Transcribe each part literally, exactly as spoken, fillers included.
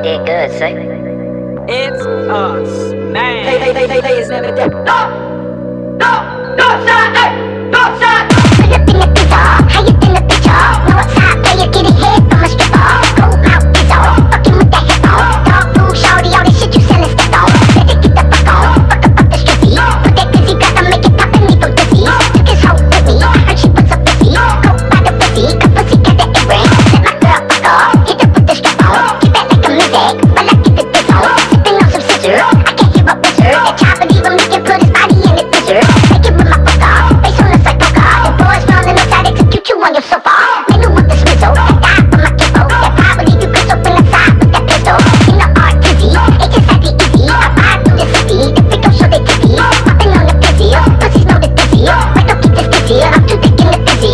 You did good, say. It's us, man. Hey, hey, hey, hey, hey, it's never dead. No! No! No, side! Hey! No, side! Pull up in the pizza, how you in the picture? No outside player getting hit from a stripper. Go out, pizza, fucking with that hip on. Dog food, shorty, all this shit you selling step on. Better get the fuck on, fuck up, fuck the strippy. Put that glizzy, got to make it pop and leave a dizzy. Took his hoe with me, heard she was a pussy. Go by the pussy, got pussy, got the earring. Let my girl fuck off, hit her with the strap on. Keep that like a music, while I get the diss on. Sipping on some scissor, I can't hear a wizard. That chopper leave him, he can put his body in the blizzard. Make it with my fuck off, face on us like poker. The boys rolling inside, execute you on your sofa. Maybe with the swizzle, that die for my kiddo. That probably you could open the side with that pistol. In the art dizzy, it just had the easy. I ride through the city, the freak don't show they tizzy. Popping on the busy, pussies know the dizzy. Right, don't keep this busy, I'm too thick in the busy.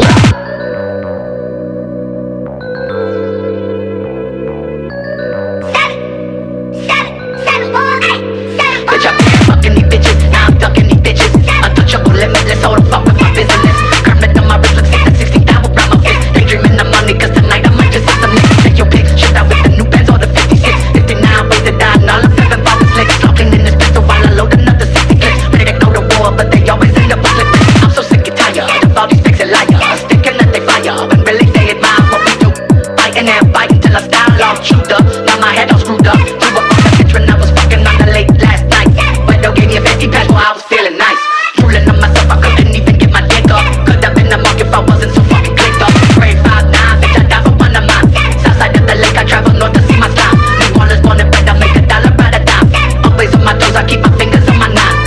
Bitch, I've been fucking these bitches, now I'm ducking these bitches. Untouchable, limitless, hold the fuck with my business. Kermit on my wrist, looks like the sixty thousand around my fist. Daydreaming of money, cause tonight I might just hit some niggas. Take your pics, shit out with the new bands or the fifty-six. fifty-nine ways to die, and all of seven ballin' slicks. Talking in this pistol while I load another sixty clips. Ready to go to war, but they always end up with slipping. I'm so sick and tired of all these fakes and liars. Sticking that they fire, when really they admire what we do. Fighting and fighting till I style all chewed up. Now my head all screwed up. Drew up on the bitch when I was fucking on the late last night. But don't give me a fancy pass while I was feeling nice. Drooling on myself, I couldn't even get my dick up. Could have been a monk if I wasn't so fucking clicked up. Grade five nine, bitch, I die for one of mine. Southside of the lake, I travel north to see my slime. New Orleans born and bred, I make a dollar by the dime. Always on my toes, I keep my fingers on my nine.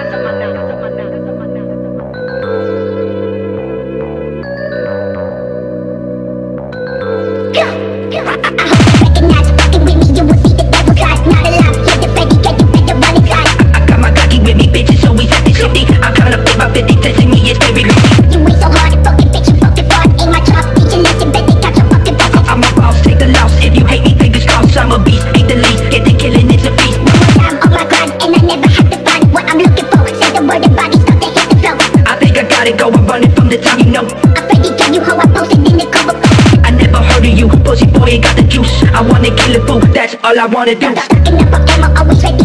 Recognize fucking with me, you will see the devil's lies. Not alive, hear the Freddy, yeah, you better run inside. I got my Glocky with me, bitches, always at the shifty. I'm counting up my fifty, testing me, it's very risky. You ain't so hard, fucking bitch, you fucking fraud. Ain't my trust, teach a lesson, bet they got your fucking business. I'm a boss, take the loss. If you hate me, fingers crossed. I'm a beast, ain't the least. Get the killing, it's a feast. One more time on my grind, and I never have to find what I'm looking for. Say the word and body start to hit the flow. I think I got it going, running from the time you know. I'm Freddy, tell you how I posted in the cover. I never heard of you, pussy boy, ain't got the juice. I wanna kill it, boo, that's all I wanna do. Stocking up on ammo, always ready.